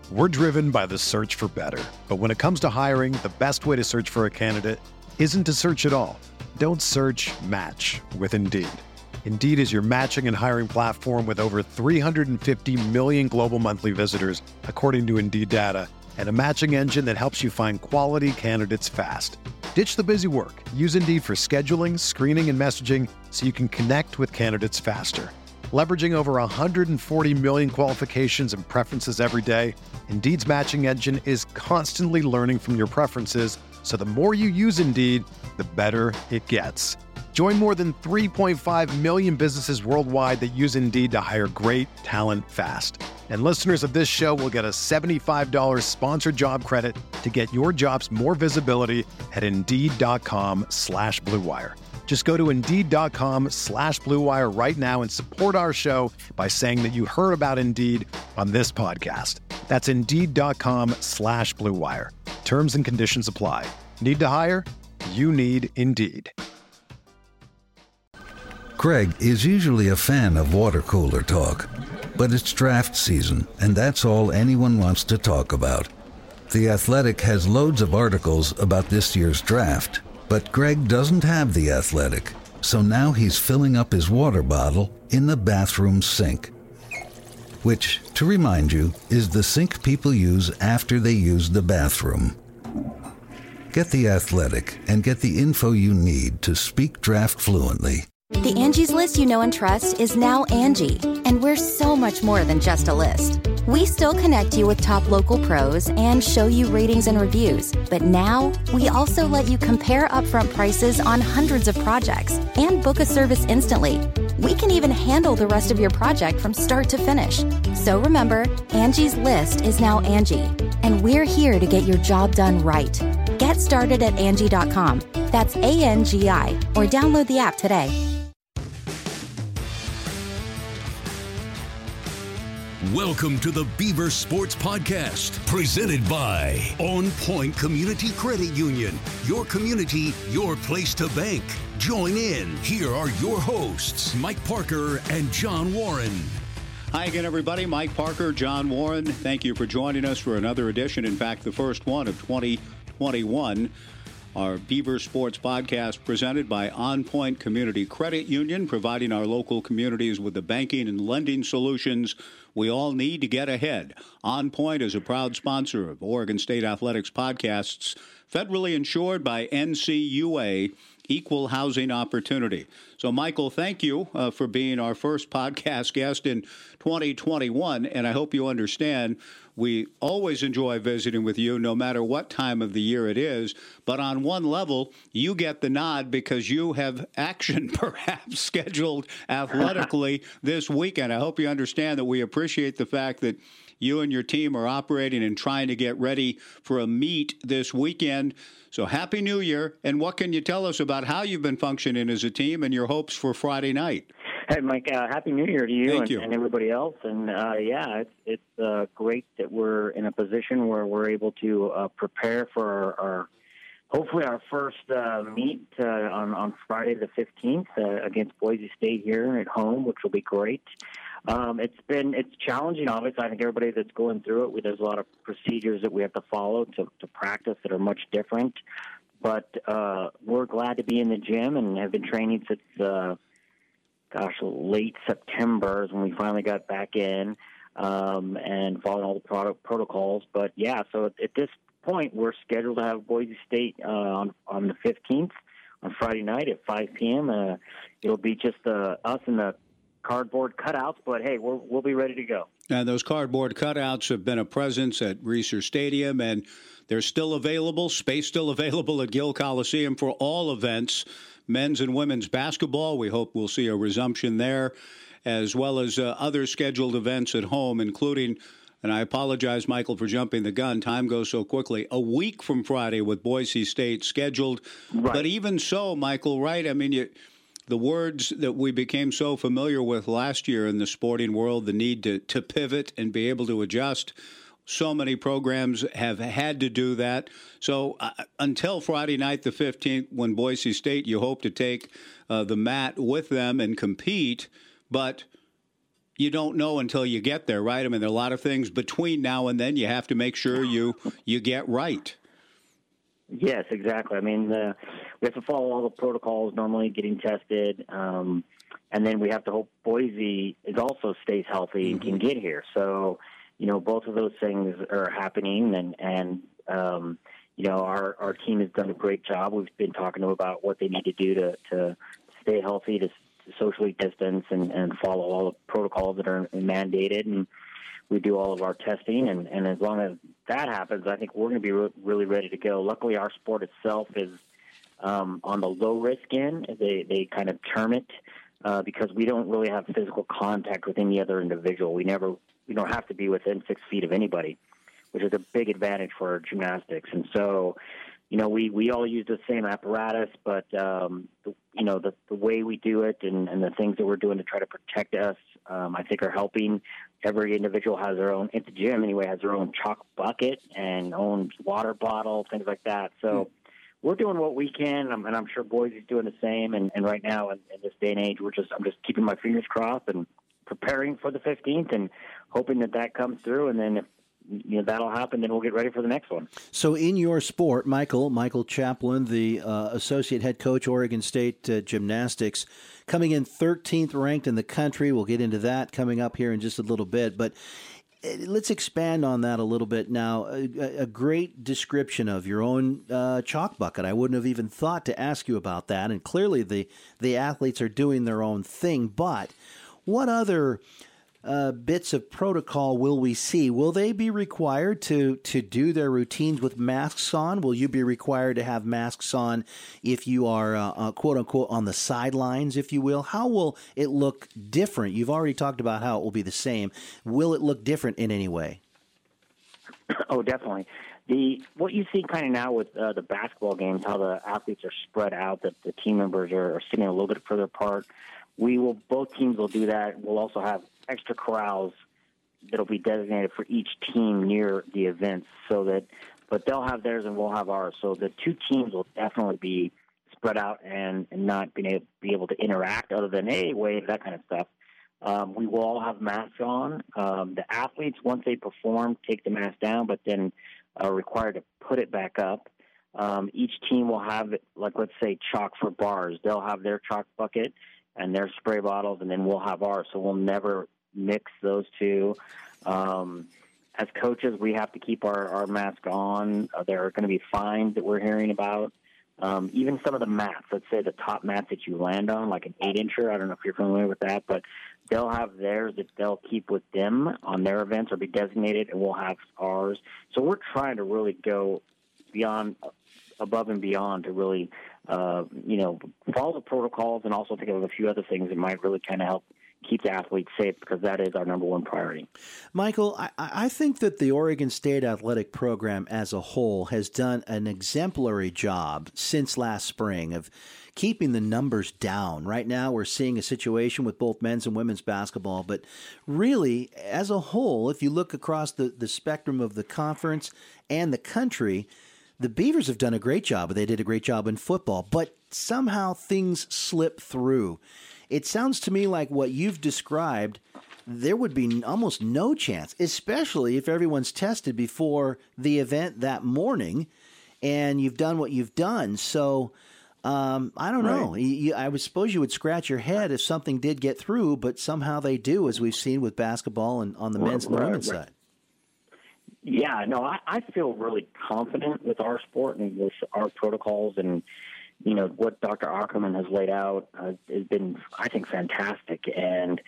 We're driven by the search for better. But when it comes to hiring, the best way to search for a candidate isn't to search at all. Don't search, match with Indeed. Indeed is your matching and hiring platform with over 350 million global monthly visitors, according to Indeed data, and a matching engine that helps you find quality candidates fast. Ditch the busy work. Use Indeed for scheduling, screening, and messaging so you can connect with candidates faster. Leveraging over 140 million qualifications and preferences every day, Indeed's matching engine is constantly learning from your preferences, so the more you use Indeed, the better it gets. Join more than 3.5 million businesses worldwide that use Indeed to hire great talent fast. And listeners of this show will get a $75 sponsored job credit to get your jobs more visibility at Indeed.com/Blue Wire. Just go to Indeed.com/Blue Wire right now and support our show by saying that you heard about Indeed on this podcast. That's Indeed.com/Blue Wire. Terms and conditions apply. Need to hire? You need Indeed. Greg is usually a fan of water cooler talk, but it's draft season, and that's all anyone wants to talk about. The Athletic has loads of articles about this year's draft, but Greg doesn't have The Athletic, so now he's filling up his water bottle in the bathroom sink, which, to remind you, is the sink people use after they use the bathroom. Get The Athletic and get the info you need to speak draft fluently. The Angie's List you know and trust is now Angie, and we're so much more than just a list. We still connect you with top local pros and show you ratings and reviews, but now we also let you compare upfront prices on hundreds of projects and book a service instantly. We can even handle the rest of your project from start to finish. So remember, Angie's List is now Angie, and we're here to get your job done right. Get started at Angie.com. That's ANGI, or download the app today. Welcome to the Beaver Sports Podcast, presented by On Point Community Credit Union. Your community, your place to bank. Join in. Here are your hosts, Mike Parker and John Warren. Hi again, everybody. Mike Parker, John Warren. Thank you for joining us for another edition. In fact, the first one of 2021. Our Beaver Sports Podcast presented by On Point Community Credit Union, providing our local communities with the banking and lending solutions we all need to get ahead. On Point is a proud sponsor of Oregon State Athletics podcasts, federally insured by NCUA, Equal Housing Opportunity. So, Michael, thank you for being our first podcast guest in 2021, and I hope you understand we always enjoy visiting with you no matter what time of the year it is, but on one level, you get the nod because you have action perhaps scheduled athletically this weekend. I hope you understand that we appreciate the fact that you and your team are operating and trying to get ready for a meet this weekend. So Happy New Year, and what can you tell us about how you've been functioning as a team and your hopes for Friday night? Hey, Mike, Happy New Year to you and everybody else. And, it's great that we're in a position where we're able to prepare for hopefully our first meet on Friday the 15th against Boise State here at home, which will be great. It's challenging, obviously. I think everybody that's going through it, there's a lot of procedures that we have to follow to practice that are much different. But we're glad to be in the gym and have been training since, late September is when we finally got back in and following all the protocols. But, yeah, so at this point, we're scheduled to have Boise State on the 15th on Friday night at 5 p.m. It'll be just us and the cardboard cutouts, but hey, we'll be ready to go. And those cardboard cutouts have been a presence at Reser Stadium, and they're still available, space still available at Gill Coliseum for all events, men's and women's basketball. We hope we'll see a resumption there, as well as other scheduled events at home, including, and I apologize, Michael, for jumping the gun. Time goes so quickly. A week from Friday with Boise State scheduled. Right. But even so, Michael, right, I mean, the words that we became so familiar with last year in the sporting world, the need to pivot and be able to adjust, so many programs have had to do that. So until Friday night the 15th, when Boise State, you hope to take the mat with them and compete. But you don't know until you get there, right? I mean, there are a lot of things between now and then you have to make sure you get right. Yes, exactly. I mean, we have to follow all the protocols normally, getting tested, and then we have to hope Boise also stays healthy and can get here. So, both of those things are happening, and our team has done a great job. We've been talking to them about what they need to do to stay healthy, to socially distance and follow all the protocols that are mandated, and we do all of our testing, and as long as that happens, I think we're going to be really ready to go. Luckily, our sport itself is on the low-risk end. They kind of term it because we don't really have physical contact with any other individual. We don't have to be within 6 feet of anybody, which is a big advantage for gymnastics. And so, we all use the same apparatus, but the way we do it and the things that we're doing to try to protect us, I think are helping. Every individual has their own, at the gym anyway, has their own chalk bucket and own water bottle, things like that. So we're doing what we can, and I'm sure Boise's doing the same. And right now, in this day and age, I'm just keeping my fingers crossed and preparing for the 15th and hoping that comes through. And then if that'll happen, then we'll get ready for the next one. So in your sport, Michael Chaplin, the associate head coach, Oregon State Gymnastics, coming in 13th ranked in the country. We'll get into that coming up here in just a little bit. But let's expand on that a little bit now. A great description of your own chalk bucket. I wouldn't have even thought to ask you about that. And clearly the athletes are doing their own thing. But what other bits of protocol will we see? Will they be required to do their routines with masks on? Will you be required to have masks on if you are, quote unquote, on the sidelines, if you will? How will it look different? You've already talked about how it will be the same. Will it look different in any way? Oh, definitely. What you see kind of now with the basketball games, how the athletes are spread out, that the team members are sitting a little bit further apart. Both teams will do that. We'll also have extra corrals that'll be designated for each team near the events, but they'll have theirs and we'll have ours. So the two teams will definitely be spread out and not be able to interact other than, hey, wave, that kind of stuff. We will all have masks on. The athletes, once they perform, take the mask down, but then are required to put it back up. Each team will have, let's say, chalk for bars. They'll have their chalk bucket and their spray bottles, and then we'll have ours. So we'll never mix those two. As coaches, we have to keep our mask on. There are going to be fines that we're hearing about. Even some of the mats, let's say the top mats that you land on, like an 8-incher, I don't know if you're familiar with that, but they'll have theirs that they'll keep with them on their events or be designated, and we'll have ours. So we're trying to really go above and beyond to really, follow the protocols and also think of a few other things that might really kind of help keep the athletes safe, because that is our number one priority. Michael, I think that the Oregon State athletic program as a whole has done an exemplary job since last spring of keeping the numbers down. Right now we're seeing a situation with both men's and women's basketball, but really, as a whole, if you look across the spectrum of the conference and the country, the Beavers have done a great job. They did a great job in football, but somehow things slip through. It sounds to me like what you've described, there would be almost no chance, especially if everyone's tested before the event that morning and you've done what you've done. So I don't know. I would suppose you would scratch your head if something did get through, but somehow they do, as we've seen with basketball and on the men's and the women's side. Yeah, no, I feel really confident with our sport and with our protocols, and what Dr. Ackerman has laid out has been, I think, fantastic. And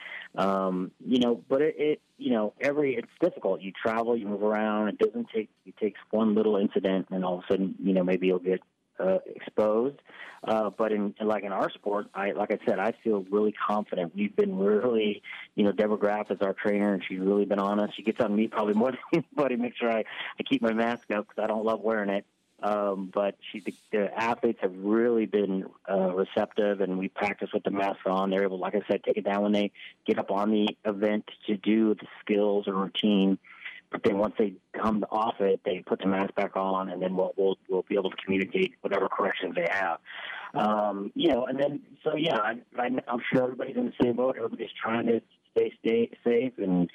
but it's difficult. You travel, you move around. It takes one little incident, and all of a sudden, maybe you'll get exposed. But in our sport, like I said, I feel really confident. We've been really, Deborah Graff is our trainer, and she's really been on us. She gets on me probably more than anybody. Make sure I keep my mask up because I don't love wearing it. But the athletes have really been receptive, and we practice with the mask on. They're able, like I said, take it down when they get up on the event to do the skills or routine. But then once they come off it, they put the mask back on, and then we'll be able to communicate whatever corrections they have. And then I'm sure everybody's in the same boat. Everybody's trying to stay safe. And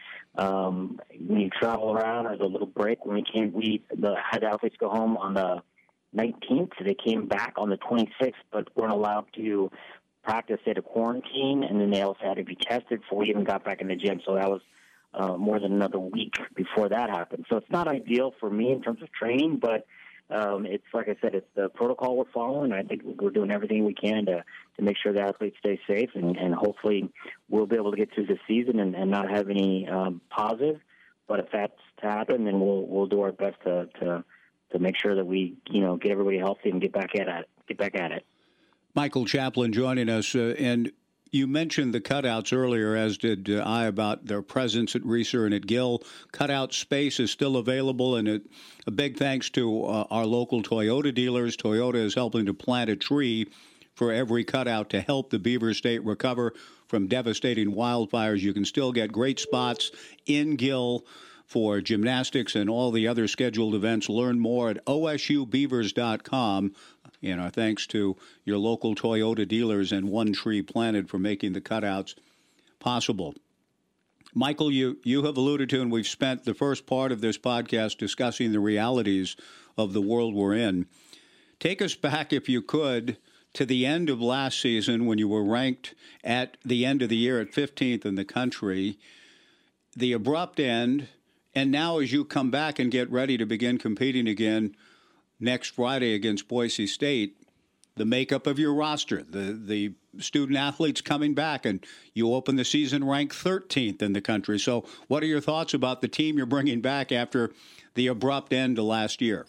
when you travel around, there's a little break. When we had the athletes go home on the 19th. They came back on the 26th, but weren't allowed to practice at a quarantine, and then they also had to be tested before we even got back in the gym. So that was more than another week before that happened. So it's not ideal for me in terms of training, but it's like I said, it's the protocol we're following. I think we're doing everything we can to make sure the athletes stay safe, and hopefully we'll be able to get through the season and not have any positive. But if that's to happen, then we'll do our best to make sure that we get everybody healthy and get back at it. Michael Chaplin joining us, and you mentioned the cutouts earlier, as did I, about their presence at Reeser and at Gill. Cutout space is still available, and a big thanks to our local Toyota dealers. Toyota is helping to plant a tree for every cutout to help the Beaver State recover from devastating wildfires. You can still get great spots in Gill for gymnastics and all the other scheduled events. Learn more at osubeavers.com. And our thanks to your local Toyota dealers and One Tree Planted for making the cutouts possible. Michael, you have alluded to, and we've spent the first part of this podcast discussing the realities of the world we're in. Take us back, if you could, to the end of last season when you were ranked at the end of the year at 15th in the country, the abrupt end, and now as you come back and get ready to begin competing again next Friday against Boise State, the makeup of your roster, the student athletes coming back, and you open the season ranked 13th in the country. So what are your thoughts about the team you're bringing back after the abrupt end to last year?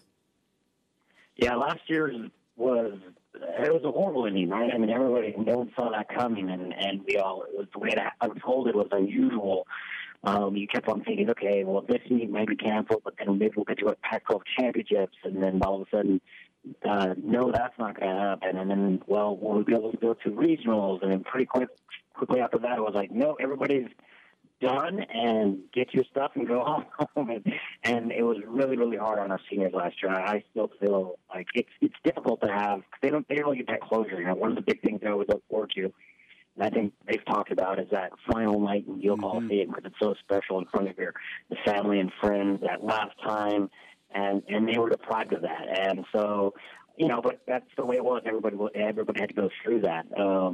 Yeah, last year was a horrible ending, right? I mean, no one saw that coming, and we all, it was the way it unfolded was unusual. You kept on thinking, okay, well, this meet might be canceled, but then maybe we'll get to a Pac-12 championships, and then all of a sudden, no, that's not going to happen. And then, well, we'll be able to go to regionals, and then pretty quickly after that, it was like, no, everybody's done, and get your stuff and go home. And it was really, really hard on our seniors last year. I still feel like it's difficult to have, because they don't really get that closure. You know, one of the big things I always look forward to, and I think they've talked about, is that final night in Gill Coliseum, because it's so special in front of the family and friends that last time, and they were deprived of that. And so, but that's the way it was. Everybody had to go through that.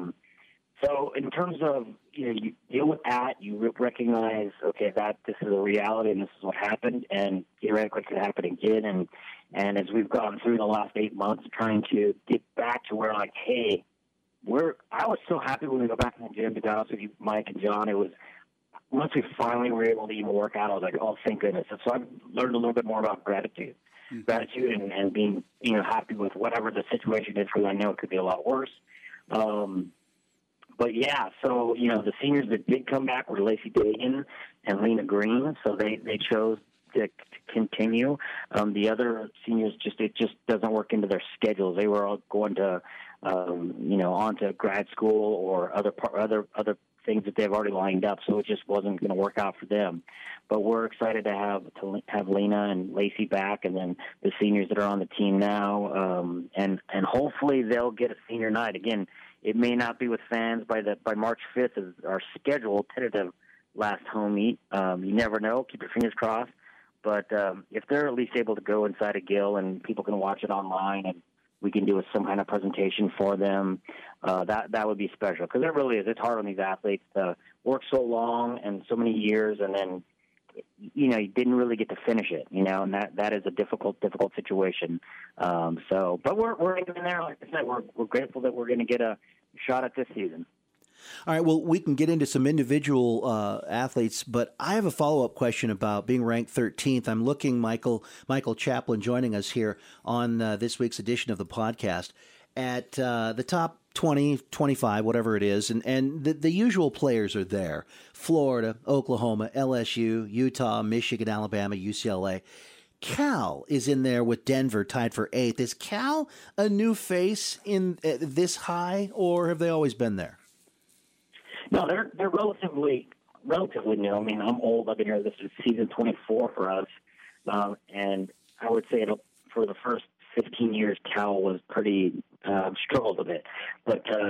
So in terms of, you deal with that, you recognize, okay, that this is a reality and this is what happened, and theoretically it could happen again. And as we've gone through the last 8 months trying to get back to where, like, hey, I was so happy when we go back in the gym, to be honest with you, Mike and John. It was, once we finally were able to even work out, I was like, oh, thank goodness. And so I've learned a little bit more about gratitude and being, happy with whatever the situation is, because I know it could be a lot worse. But yeah, so, the seniors that did come back were Lacey Dagan and Lena Green. So they chose to continue. The other seniors, it just doesn't work into their schedules. They were all going to, on to grad school or other things that they've already lined up. So it just wasn't going to work out for them. But we're excited to have Lena and Lacey back, and then the seniors that are on the team now, and hopefully they'll get a senior night. Again, it may not be with fans by March 5th is our scheduled tentative last home meet. You never know. Keep your fingers crossed. But if they're at least able to go inside a Gill and people can watch it online and we can do some kind of presentation for them, that would be special. Because it really is. It's hard on these athletes to work so long and so many years, and then, you didn't really get to finish it, and that is a difficult situation. But we're in there. Like I said, we're grateful that we're going to get a shot at this season. All right, well, we can get into some individual athletes, but I have a follow-up question about being ranked 13th. I'm looking, Michael Chaplin joining us here on this week's edition of the podcast, at the top 20, 25, whatever it is, and the usual players are there: Florida, Oklahoma, LSU, Utah, Michigan, Alabama, UCLA. Cal is in there with Denver, tied for 8th. Is Cal a new face in this high, or have they always been there? No, they're relatively new. I mean, I'm old. I've been here. This is season 24 for us, and I would say for the first 15 years, Cal was pretty struggled a bit. But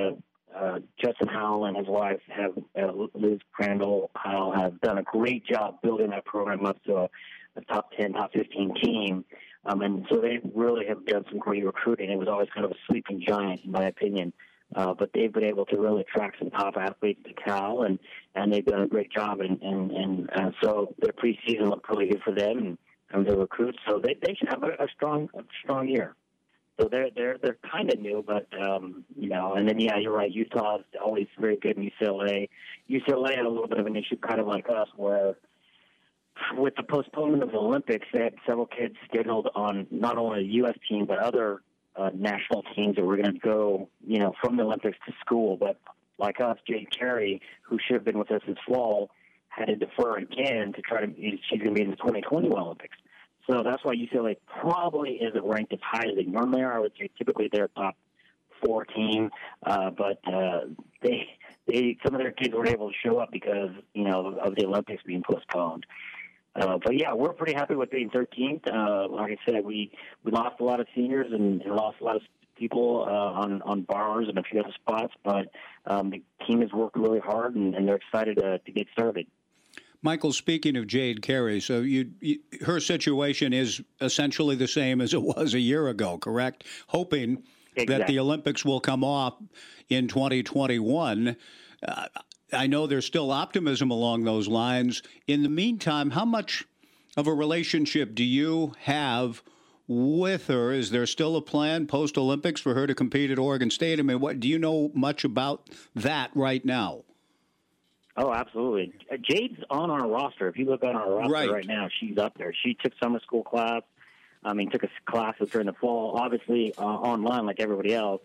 Justin Howell and his wife have, Liz Crandall Howell, have done a great job building that program up to a top 10, top 15 team. And so they really have done some great recruiting. It was always kind of a sleeping giant, in my opinion. But they've been able to really attract some top athletes to Cal, and they've done a great job. And so their preseason looked really good for them and their recruits. So they should have a strong year. So they're kind of new, but and then you're right. Utah is always very good in UCLA. UCLA had a little bit of an issue, kind of like us, where with the postponement of the Olympics, they had several kids scheduled on not only the U.S. team but other national teams that were going to go, from the Olympics to school. But like us, Jade Carey, who should have been with us this fall, had to defer again to try to. She's going to be in the 2021 Olympics. So that's why UCLA probably isn't ranked as high as they normally are. I would say typically they're a top 4 team, but they some of their kids weren't able to show up because of the Olympics being postponed. But yeah, we're pretty happy with being 13th. Like I said, we lost a lot of seniors and lost a lot of people on bars and a few other spots, but the team has worked really hard and they're excited to get started. Michael, speaking of Jade Carey, so her situation is essentially the same as it was a year ago, correct? Hoping that the Olympics will come off in 2021. I know there's still optimism along those lines. In the meantime, how much of a relationship do you have with her? Is there still a plan post-Olympics for her to compete at Oregon State? I mean, what do you know much about that right now? Oh, absolutely. Jade's on our roster. If you look on our roster right now, she's up there. She took summer school class. Took a class during the fall, obviously online like everybody else,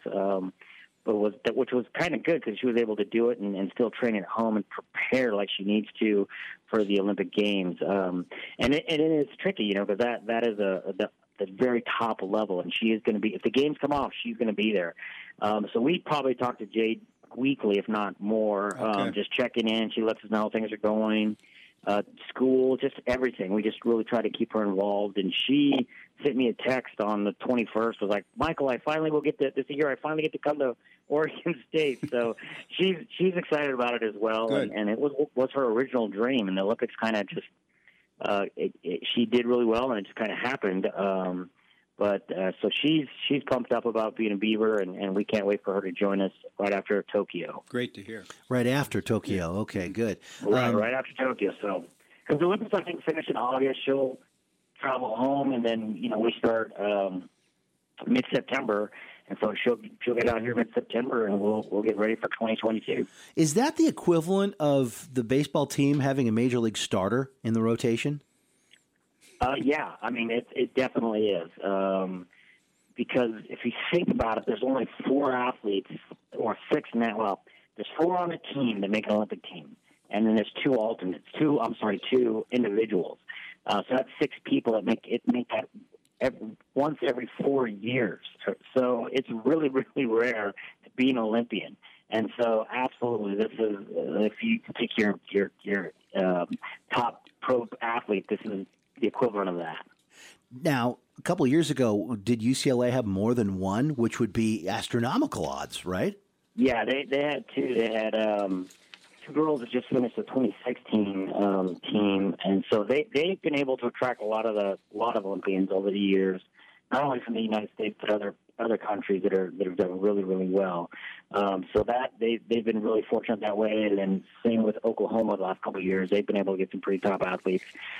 which was kind of good because she was able to do it and still train at home and prepare like she needs to for the Olympic Games. And it is tricky, because that is the very top level, and she is going to be. If the games come off, she's going to be there. So we probably talk to Jade weekly, if not more, just checking in. She lets us know how things are going, school, just everything. We just really try to keep her involved. And she sent me a text on the 21st, was like, Michael, I finally will get this year. I finally get to come to Oregon State. So she's excited about it as well. And it was her original dream. And the Olympics kind of just, she did really well, and it just kind of happened. So she's pumped up about being a Beaver, and we can't wait for her to join us right after Tokyo. Great to hear. Right after Tokyo. Yeah. Okay, good. Right after Tokyo. So, because the Olympics, I think, finish in August, she'll travel home, and then we start mid-September, and so she'll get out here mid-September, and we'll get ready for 2022. Is that the equivalent of the baseball team having a major league starter in the rotation? Yeah, I mean, it definitely is. Because if you think about it, there's only 4 athletes, or 6 now. Well, there's 4 on a team that make an Olympic team. And then there's 2 alternates, 2 individuals. So that's 6 people that make that once every 4 years. So it's really, really rare to be an Olympian. And so absolutely, this is, if you take your top pro athlete, this is the equivalent of that. Now, a couple of years ago, did UCLA have more than one, which would be astronomical odds, right? Yeah, they had 2. They had 2 girls that just finished the 2016 team, and so they've been able to attract a lot of Olympians over the years, not only from the United States but other countries that have done really, really well. So that they've been really fortunate that way. And then same with Oklahoma the last couple of years, they've been able to get some pretty top athletes.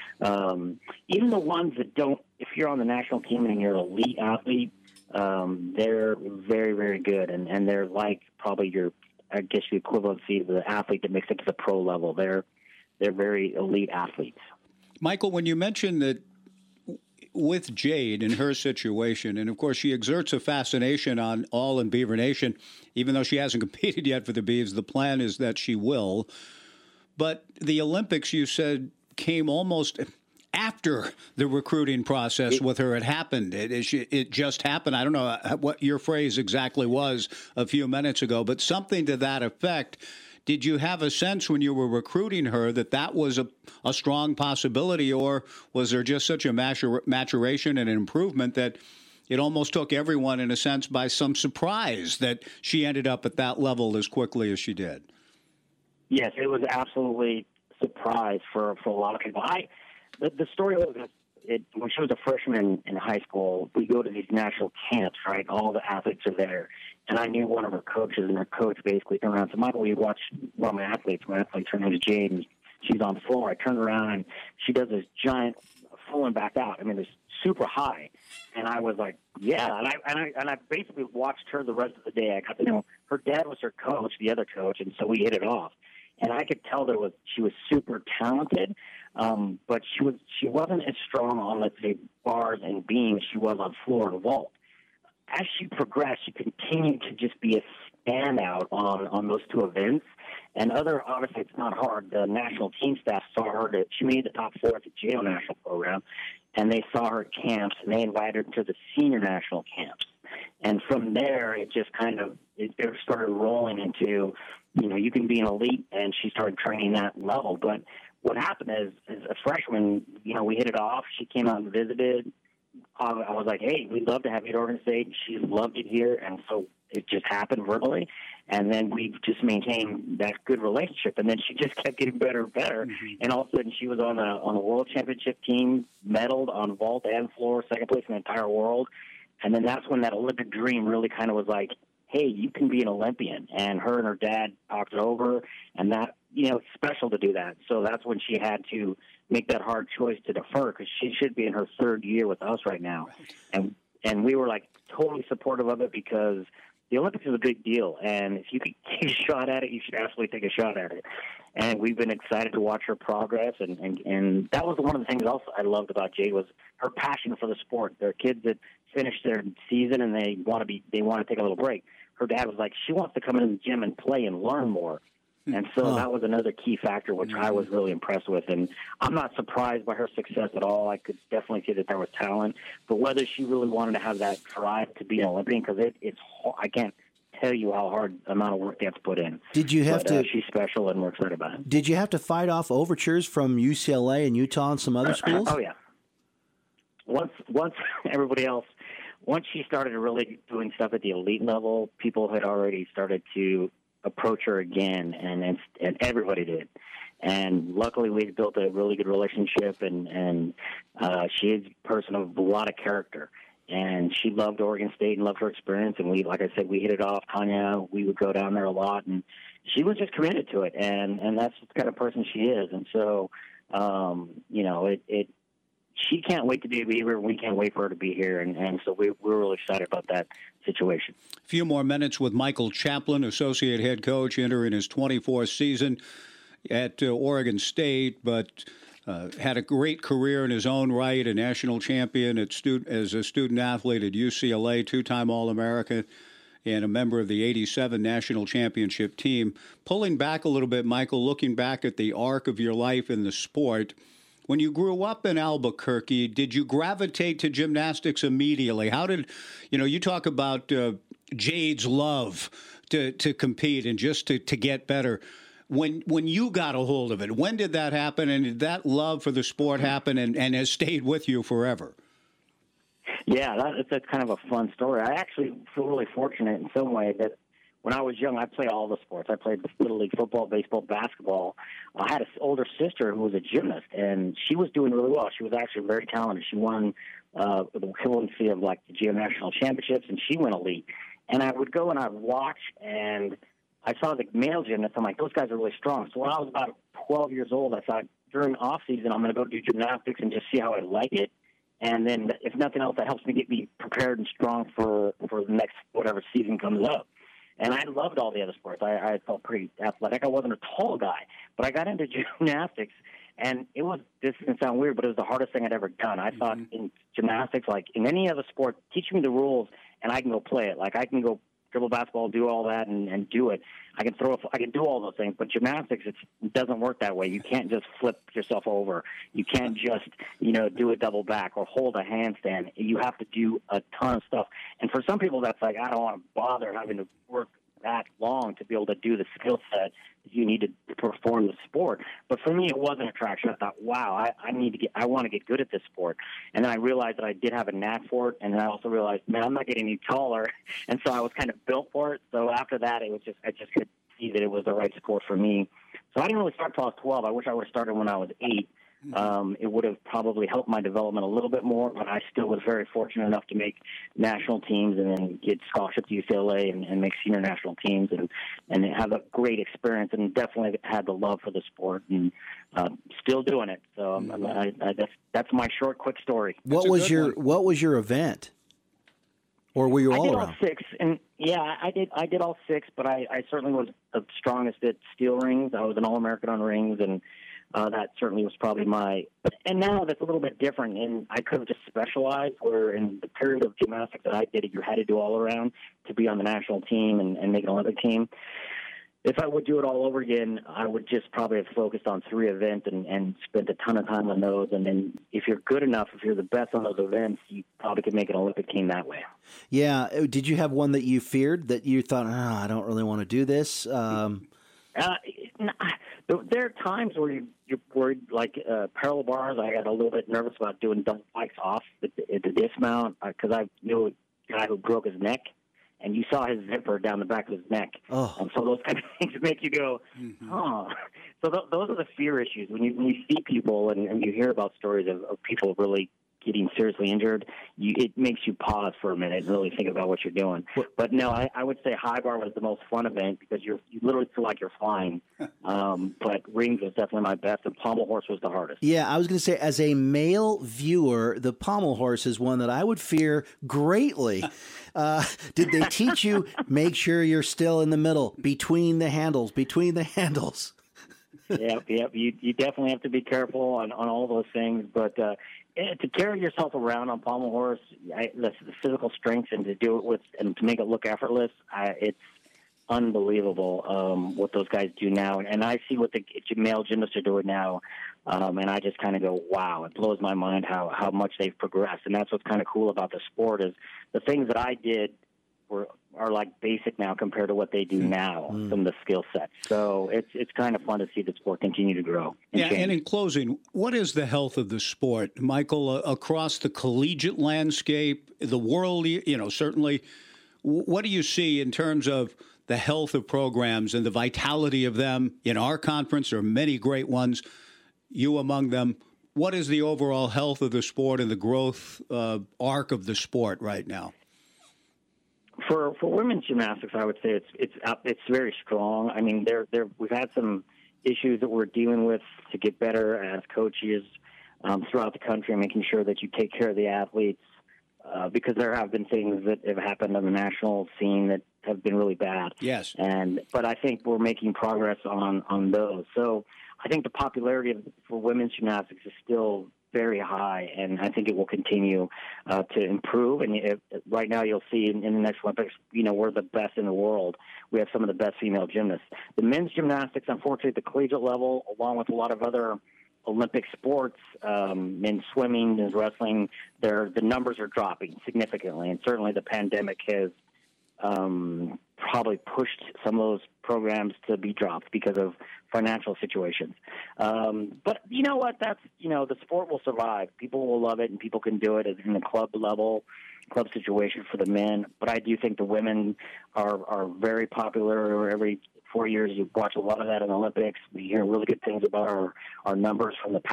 Even the ones that don't, if you're on the national team and you're an elite athlete, they're very, very good, and they're like probably I guess the equivalency of the athlete that makes it to the pro level. They're very elite athletes. Michael, when you mentioned that with Jade and her situation, and of course she exerts a fascination on all in Beaver Nation, even though she hasn't competed yet for the Beavs, the plan is that she will. But the Olympics, you said, came almost after the recruiting process with her. It happened. It just happened. I don't know what your phrase exactly was a few minutes ago, but something to that effect. Did you have a sense when you were recruiting her that was a strong possibility, or was there just such a maturation and an improvement that it almost took everyone, in a sense, by some surprise that she ended up at that level as quickly as she did. Yes, it was absolutely a surprise for a lot of people. The story was when she was a freshman in high school, we go to these national camps, right? All the athletes are there. And I knew one of her coaches, and her coach basically turned around and said, Michael, you watch one of my athletes. My athlete's, her name is Jade, and she's on the floor. I turned around, and she does this giant full and back out. I mean, it's super high. And I was like, yeah. And I basically watched her the rest of the day. I got to know her dad was her coach, the other coach, and so we hit it off. And I could tell she was super talented, but she wasn't as strong on, let's say, bars and beams as she was on floor and vault. As she progressed, she continued to just be a standout on those two events. And obviously, it's not hard. The national team staff saw her. She made the top 4 at the JO national program, and they saw her at camps, and they invited her to the senior national camps. And from there, it just kind of it started rolling into, you can be an elite, and she started training that level. But what happened is, as a freshman, we hit it off. She came out and visited. I was like, hey, we'd love to have you at Oregon State. She loved it here, and so it just happened verbally. And then we've just maintained that good relationship, and then she just kept getting better and better. Mm-hmm. And all of a sudden, she was on the world championship team, medaled on vault and floor, second place in the entire world. And then that's when that Olympic dream really kind of was like, hey, you can be an Olympian. And her and her dad talked it over, and that, it's special to do that. So that's when she had to make that hard choice to defer, because she should be in her 3rd year with us right now. Right. And we were, like, totally supportive of it, because the Olympics is a big deal. And if you can take a shot at it, you should absolutely take a shot at it. And we've been excited to watch her progress. And that was one of the things also I loved about Jade was her passion for the sport. There are kids that finish their season and they want to take a little break. Her dad was like, she wants to come into the gym and play and learn more. And so that was another key factor, which I was really impressed with. And I'm not surprised by her success at all. I could definitely see that there was talent. But whether she really wanted to have that drive to be an Olympian, because it's I can't tell you how hard the amount of work they have to put in. Did you have to? She's special, and we're excited about it. Did you have to fight off overtures from UCLA and Utah and some other schools? Oh, yeah. Once everybody else, once she started really doing stuff at the elite level, people had already started to approach her again, and everybody did. And luckily, we built a really good relationship, and she is a person of a lot of character. And she loved Oregon State and loved her experience. And like I said, we hit it off. Tanya, we would go down there a lot, and she was just committed to it. And that's the kind of person she is. And so, she can't wait to be a Beaver. We can't wait for her to be here. And so we're really excited about that situation. A few more minutes with Michael Chaplin, associate head coach, entering his 24th season at Oregon State, but had a great career in his own right, a national champion as a student athlete at UCLA, 2-time All-American, and a member of the 87 national championship team. Pulling back a little bit, Michael, looking back at the arc of your life in the sport, when you grew up in Albuquerque, did you gravitate to gymnastics immediately? How did, you talk about Jade's love to compete and just to get better. When you got a hold of it, when did that happen? And did that love for the sport happen and has stayed with you forever? Yeah, that's kind of a fun story. I actually feel really fortunate in some way that when I was young, I played all the sports. I played Little League football, baseball, basketball. I had an older sister who was a gymnast, and she was doing really well. She was actually very talented. She won the equivalency of, like, the GM National Championships, and she went elite. And I would go and I'd watch, and I saw the male gymnasts. I'm like, those guys are really strong. So when I was about 12 years old, I thought, during off season, I'm going to go do gymnastics and just see how I like it. And then, if nothing else, that helps me get me prepared and strong for the next whatever season comes up. And I loved all the other sports. I felt pretty athletic. I wasn't a tall guy, but I got into gymnastics, and this is going to sound weird, but it was the hardest thing I'd ever done. I thought in gymnastics, like in any other sport, teach me the rules, and I can go play it. Like, I can go dribble basketball, do all that, and do it. I can do all those things, but gymnastics, it doesn't work that way. You can't just flip yourself over. You can't just, do a double back or hold a handstand. You have to do a ton of stuff. And for some people, that's like, I don't want to bother having to work that long to be able to do the skill set that you need to perform the sport. But for me, it was an attraction. I thought, wow, I want to get good at this sport. And then I realized that I did have a knack for it. And then I also realized, man, I'm not getting any taller. And so I was kind of built for it. So after that, I just could see that it was the right sport for me. So I didn't really start till I was 12. I wish I would have started when I was 8. It would have probably helped my development a little bit more, but I still was very fortunate enough to make national teams and then get scholarship to UCLA and make senior national teams and have a great experience, and definitely had the love for the sport and still doing it. So that's my short, quick story. What was your event? Or were you all around? I did all 6, and I did all 6, but I certainly was the strongest at steel rings. I was an All-American on rings, and that certainly was probably and now that's a little bit different, and I could have just specialized, where in the period of gymnastics that I did, you had to do all around to be on the national team and make an Olympic team. If I would do it all over again, I would just probably have focused on 3 events and spent a ton of time on those. And then if you're good enough, if you're the best on those events, you probably could make an Olympic team that way. Yeah. Did you have one that you feared, that you thought, I don't really want to do this? There are times where you're worried, like parallel bars. I got a little bit nervous about doing double pikes off at the dismount because I knew a guy who broke his neck. And you saw his zipper down the back of his neck. Oh. And so those kind of things make you go, oh. So those are the fear issues. When you see people and you hear about stories of people really getting seriously injured, it makes you pause for a minute and really think about what you're doing. But no, I would say high bar was the most fun event because you literally feel like you're flying. But rings was definitely my best, and pommel horse was the hardest. Yeah, I was going to say, as a male viewer, the pommel horse is one that I would fear greatly. Did they teach you, make sure you're still in the middle, between the handles? Yep. You definitely have to be careful on all those things, but to carry yourself around on pommel horse, the physical strength and to do it with and to make it look effortless, it's unbelievable what those guys do now. And I see what the male gymnasts are doing now, and I just kind of go, wow, it blows my mind how much they've progressed. And that's what's kind of cool about the sport is the things that I did are like basic now compared to what they do now, some of the skill sets. So it's kind of fun to see the sport continue to grow. And in closing, what is the health of the sport, Michael, across the collegiate landscape, the world, certainly, what do you see in terms of the health of programs and the vitality of them? In our conference, there are many great ones, you among them. What is the overall health of the sport and the growth arc of the sport right now? For women's gymnastics, I would say it's very strong. I mean, we've had some issues that we're dealing with to get better as coaches throughout the country, making sure that you take care of the athletes because there have been things that have happened on the national scene that have been really bad. Yes. But I think we're making progress on those. So I think the popularity for women's gymnastics is still very high, and I think it will continue to improve. And right now you'll see in the next Olympics, we're the best in the world. We have some of the best female gymnasts. The men's gymnastics, unfortunately, at the collegiate level, along with a lot of other Olympic sports, men's swimming, men's wrestling, the numbers are dropping significantly. And certainly the pandemic has probably pushed some of those programs to be dropped because of financial situations. But you know what? The sport will survive. People will love it, and people can do it in the club situation for the men. But I do think the women are very popular. Every 4 years, you watch a lot of that in the Olympics. We hear really good things about our numbers from the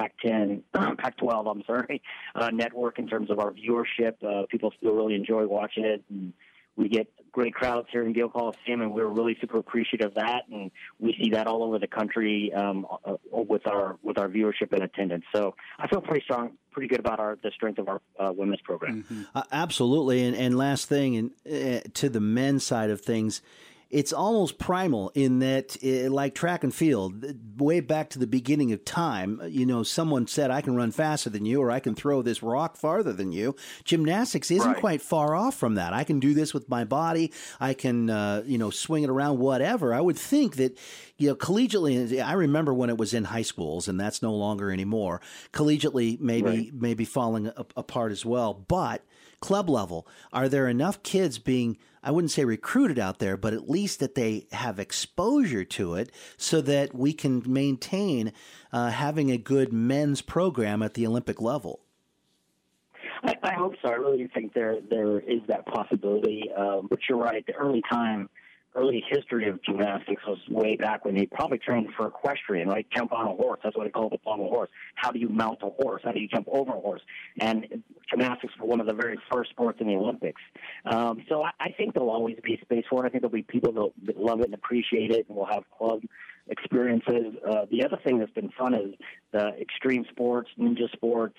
Pac-12, network in terms of our viewership. People still really enjoy watching it, and we get great crowds here in Gill Coliseum, and we're really super appreciative of that. And we see that all over the country with our viewership and attendance. So I feel pretty good about the strength of our women's program. Mm-hmm. Absolutely. And last thing, to the men's side of things, it's almost primal in that, like track and field, way back to the beginning of time, someone said, I can run faster than you, or I can throw this rock farther than you. Gymnastics isn't quite far off from that. I can do this with my body. I can, swing it around, whatever. I would think that, collegiately, I remember when it was in high schools, and that's no longer anymore. Collegiately, maybe falling apart as well. But club level, are there enough kids being, I wouldn't say recruited out there, but at least that they have exposure to it so that we can maintain having a good men's program at the Olympic level? I hope so. I really do think there is that possibility. But you're right. The early history of gymnastics was way back when they probably trained for equestrian, right? Jump on a horse. That's what they call it, on a horse. How do you mount a horse? How do you jump over a horse? And gymnastics was one of the very first sports in the Olympics. So I think there'll always be space for it. I think there'll be people that love it and appreciate it, and we'll have club experiences. The other thing that's been fun is the extreme sports, ninja sports.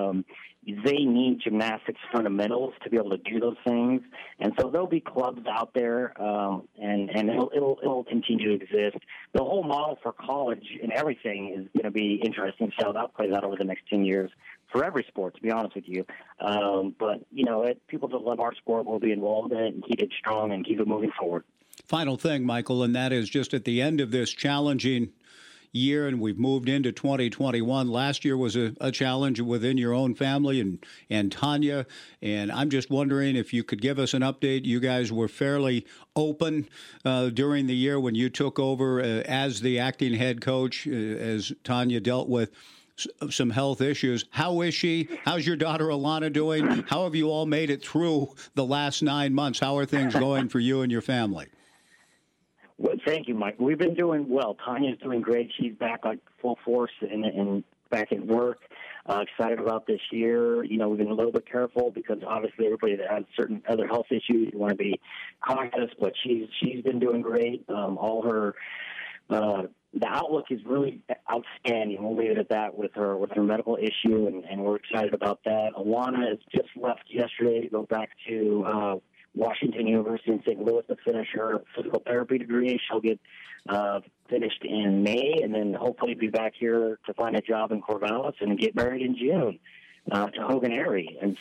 They need gymnastics fundamentals to be able to do those things, and so there'll be clubs out there, and it'll continue to exist. The whole model for college and everything is going to be interesting to see how that plays out over the next 10 years for every sport, to be honest with you. But people that love our sport will be involved in it and keep it strong and keep it moving forward. Final thing, Michael, and that is just at the end of this challenging year, and we've moved into 2021. Last year was a challenge within your own family and Tanya, and I'm just wondering if you could give us an update. You guys were fairly open during the year when you took over as the acting head coach, as Tanya dealt with some health issues. How is she? How's your daughter Alana doing? How have you all made it through the last 9 months? How are things going for you and your family? Well, thank you, Mike. We've been doing well. Tanya's doing great. She's back like full force and back at work. Excited about this year. We've been a little bit careful because obviously everybody that has certain other health issues, you want to be cautious. But she's been doing great. All her the outlook is really outstanding. We'll leave it at that with her medical issue, and we're excited about that. Alana has just left yesterday to go back to Washington University in St. Louis to finish her physical therapy degree. She'll get finished in May, and then hopefully be back here to find a job in Corvallis and get married in June to Hogan Airy. And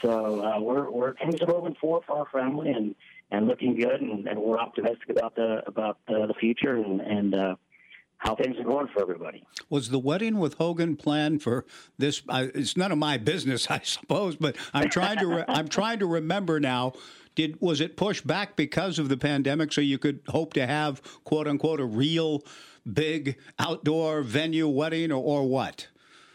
so things are moving forward for our family and looking good, and we're optimistic about the future and how things are going for everybody. Was the wedding with Hogan planned for this? It's none of my business, I suppose, but I'm trying to remember now. Was it pushed back because of the pandemic so you could hope to have, quote unquote, a real big outdoor venue wedding or what?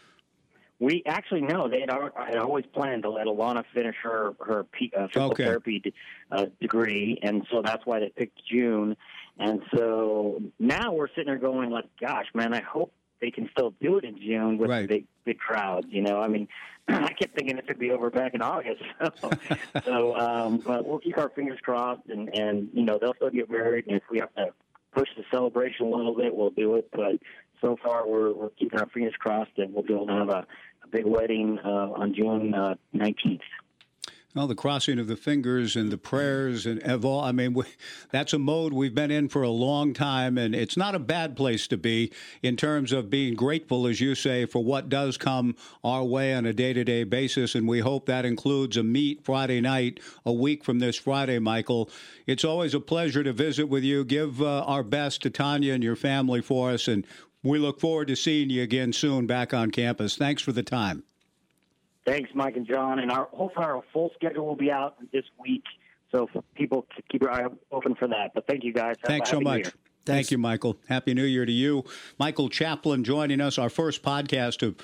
We actually know they had always planned to let Alana finish her physical therapy degree, and so that's why they picked June. And so now we're sitting there going like, gosh, man, I hope they can still do it in June with big crowds. I mean, I kept thinking it could be over back in August. But we'll keep our fingers crossed, and they'll still get married. And if we have to push the celebration a little bit, we'll do it. But so far, we're keeping our fingers crossed, and we'll be able to have a big wedding on June 19th. Well, the crossing of the fingers and the prayers and all, I mean, that's a mode we've been in for a long time, and it's not a bad place to be in terms of being grateful, as you say, for what does come our way on a day-to-day basis, and we hope that includes a meet Friday night, a week from this Friday, Michael. It's always a pleasure to visit with you. Give our best to Tanya and your family for us, and we look forward to seeing you again soon back on campus. Thanks for the time. Thanks, Mike and John. And hopefully our full schedule will be out this week, so people keep your eye open for that. But thank you, guys. Thanks so much. Thank you, Michael. Happy New Year to you. Michael Chaplin joining us, our first podcast of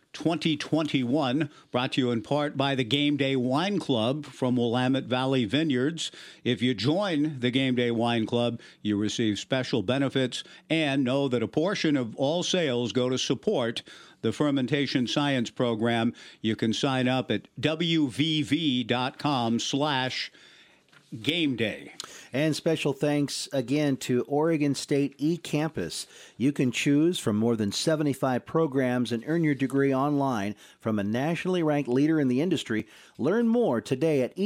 2021, brought to you in part by the Game Day Wine Club from Willamette Valley Vineyards. If you join the Game Day Wine Club, you receive special benefits and know that a portion of all sales go to support the Fermentation Science Program. You can sign up at wvv.com/gameday. And special thanks again to Oregon State eCampus. You can choose from more than 75 programs and earn your degree online from a nationally ranked leader in the industry. Learn more today at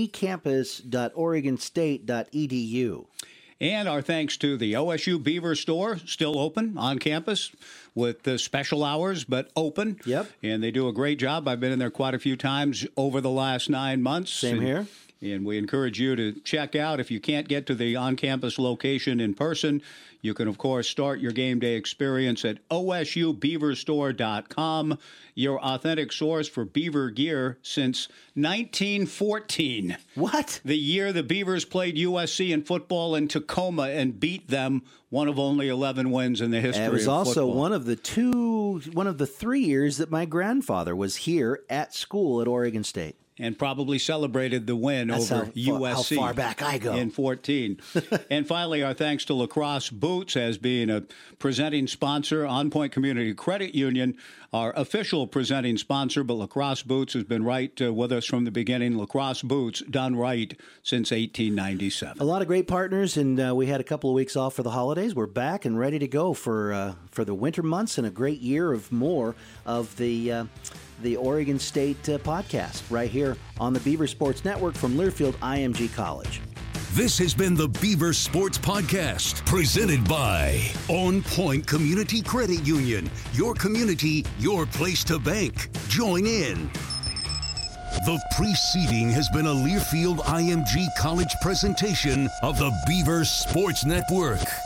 ecampus.oregonstate.edu. And our thanks to the OSU Beaver Store, still open on campus with the special hours, but open. Yep. And they do a great job. I've been in there quite a few times over the last 9 months. Same here. And we encourage you to check out, if you can't get to the on-campus location in person, you can, of course, start your game day experience at osubeaverstore.com, your authentic source for Beaver gear since 1914. What? The year the Beavers played USC in football in Tacoma and beat them, one of only 11 wins in the history of football. It was also one of the 3 years that my grandfather was here at school at Oregon State. And probably celebrated the win over USC. How far back I go. In 14. And finally, our thanks to Lacrosse Boots as being a presenting sponsor. On Point Community Credit Union, our official presenting sponsor, but Lacrosse Boots has been right with us from the beginning. Lacrosse Boots, done right since 1897. A lot of great partners, and we had a couple of weeks off for the holidays. We're back and ready to go for the winter months and a great year of more of the Oregon State podcast right here on the Beaver Sports Network from Learfield IMG College. This has been the Beaver Sports Podcast, presented by On Point Community Credit Union. Your community, your place to bank. Join in. The preceding has been a Learfield IMG College presentation of the Beaver Sports Network.